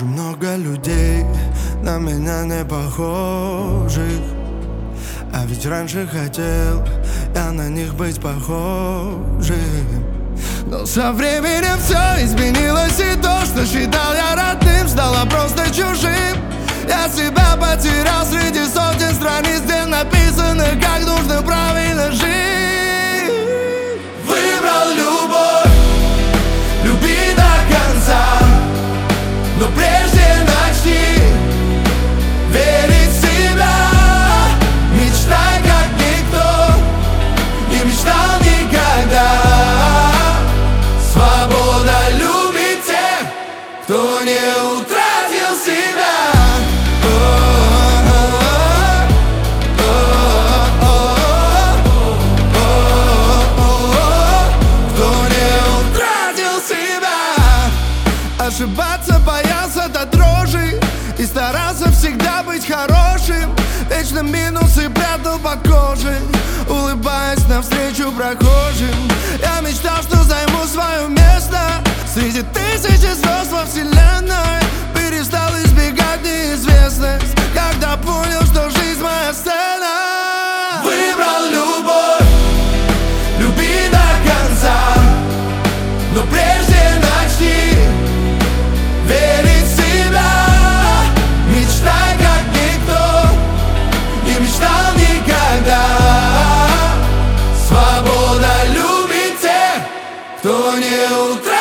Вижу много людей, на меня не похожих. А ведь раньше хотел я на них быть похожим. Но со временем все изменилось, и то, что считал я родным, стало просто чужим. Я себя потерял среди сотен страниц, где написано, как нужно правильно жить. Выбрал любовь, люби до конца, но прежде начни верить в себя. Мечтай, как никто не мечтал никогда. Свобода любит тех, кто не утратил себя. Ошибаться боялся до дрожи и старался всегда быть хорошим. Вечно минусы прятал по коже, улыбаясь навстречу прохожим. Я мечтал, что займу свое место среди тысячи звезд во вселенной. Перестал избегать неизвестность, когда понял, что жизнь моя сцена. Выбрал любовь, люби до конца, но прежде начни верить в себя. Мечтай, как никто не мечтал никогда. Свобода любит тех, кто не утратил.